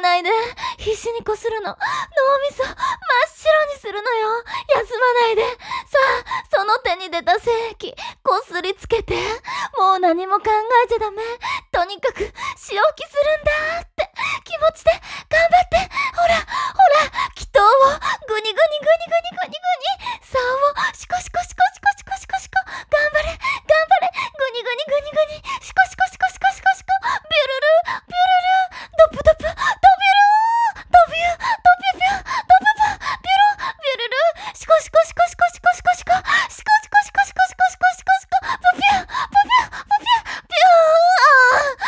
ないで。必死にこするの。脳みそ、真っ白にするのよ。休まないで。さあ、その手に出た精液、こすりつけて。もう何も考えちゃダメ。とにかく、仕置きするんだって気持ちで頑張って。ほら、祈祷をグニグニグニグニグニグニ。竿をシコシコシコシコシコシコシコ。頑張れ、頑張れ。グニグニグニグニ。シコシコシコシコシコシコ。ビュルル、ビュルル。ドプドプ、ドビュルー。ドビュー、ドビュビュー、ドブブ、ビュル、ビュルル。シコシコシコシコシコシコシコ。シコシコシコシコシコシコシコシコ。ブビュー、ブビュー、ブビュー、ビュー。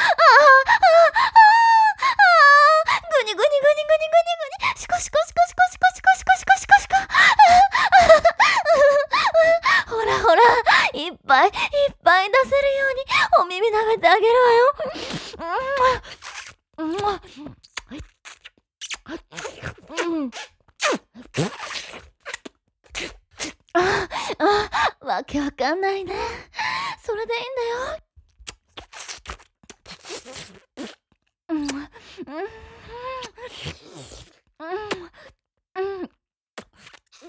グニグニグニグニグニグニ。シコシコシコシコシコシコシコシコシコシコ。ほらほら、いっぱいいっぱい出せるようにお耳舐めてあげるわよ。わけわかんないね。それでいいんだよ。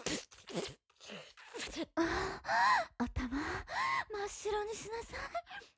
頭真っ白にしなさい。